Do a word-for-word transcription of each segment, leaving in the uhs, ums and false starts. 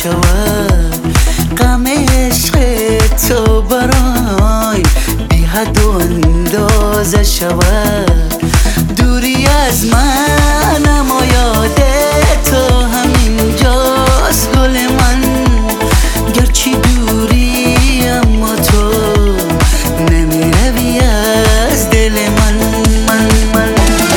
شود غم عشق تو برای بی حد و اندازه شود. دوری از من اما یاد تو همینجاست گل من، گرچه دوری اما تو نمیروی از دل من. من من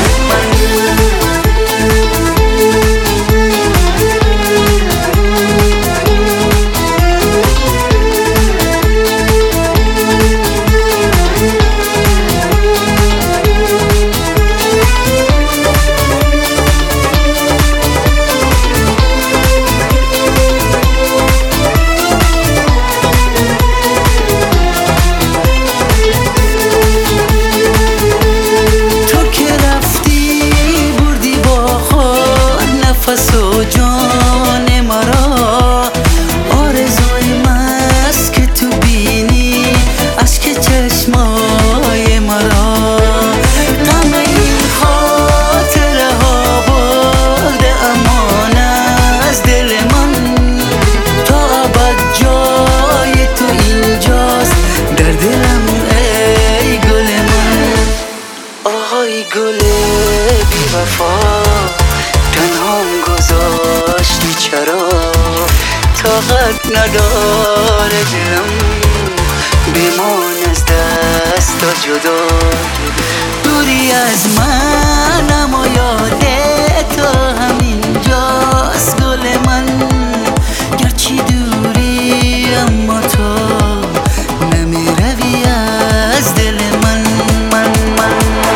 نفس و جان مرا، آرزوی مست که تو بینی اشک چشمای مرا. غم این خاطره ها برده امان از دل من، تا ابد جای تو اینجاست در دلم ای گل من. آهای گل بی وفا تنهام گذاشتی چرا؟ طاقت نداره دلم بمان از دست جدا. دوری از من اما یاد تو همینجاست گل من، گرچه دوری اما تو نمیروی از دل من. من من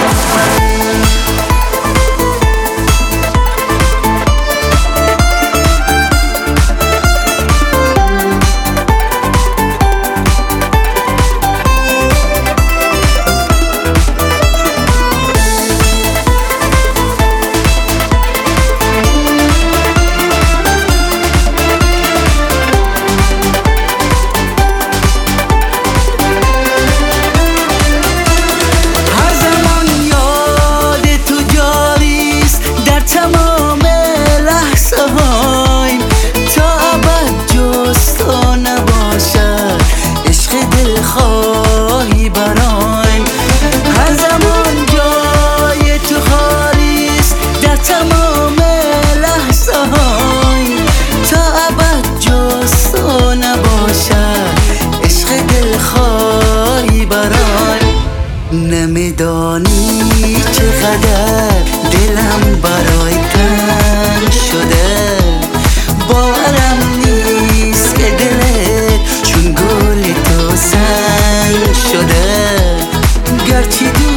خواهی برایم، هر زمان جای تو خالیست در تمام لحظه های، تا ابد جز تو نباشد عشق دل خواهی برایم. نمیدانی چقدر دلم برای تنگ شده، باورم نیست که دلت چون گل تو سنگ شده، گرچه